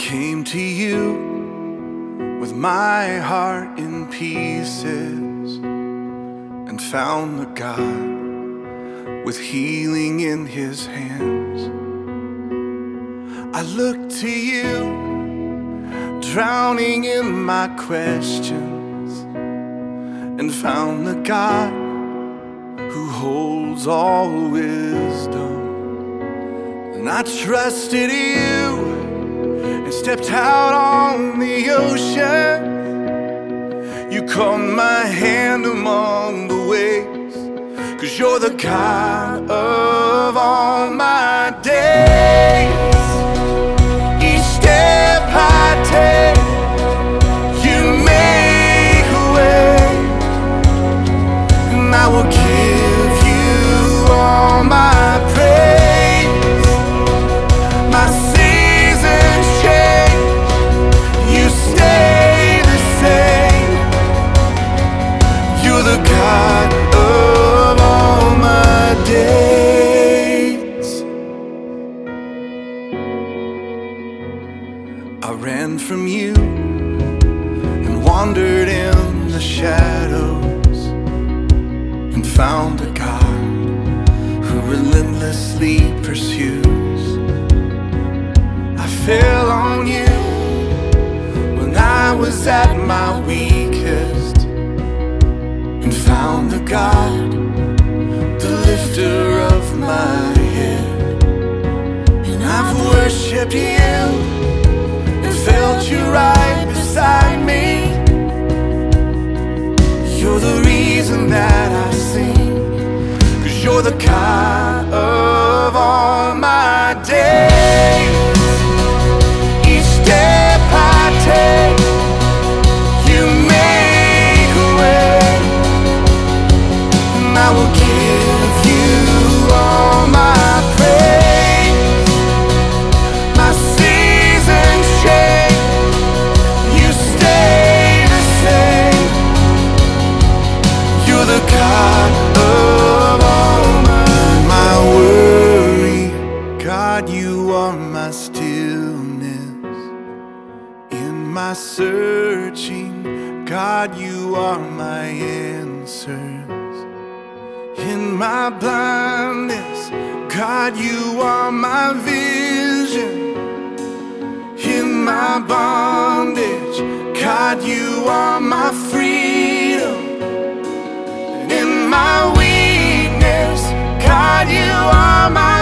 came to you with my heart in pieces and found the God with healing in his hands. I looked to you, drowning in my questions, and found the God who holds all wisdom. And I trusted you and stepped out on the ocean. You caught my hand among the waves, 'cause you're the God of all my days. Each step I take, you make a way, and I will give you all my praise. My seasons change, you stay the same. You're the God of all my days. I ran from you and wandered in the shadows and found a God who relentlessly pursues. I fell on you when I was at my weakest and found the God, the lifter of my head. And I've worshipped you and felt you right beside me. You're the reason that I sing, 'cause you're the God of all my days. Each step I take, you make a way, and I will give you all my praise. My seasons change, you stay the same. You're the God of all my worry. God, you are my stillness. In my searching, God, you are my answers. In my blindness, God, you are my vision. In my bondage, God, you are my freedom. And in my weakness, God, you are my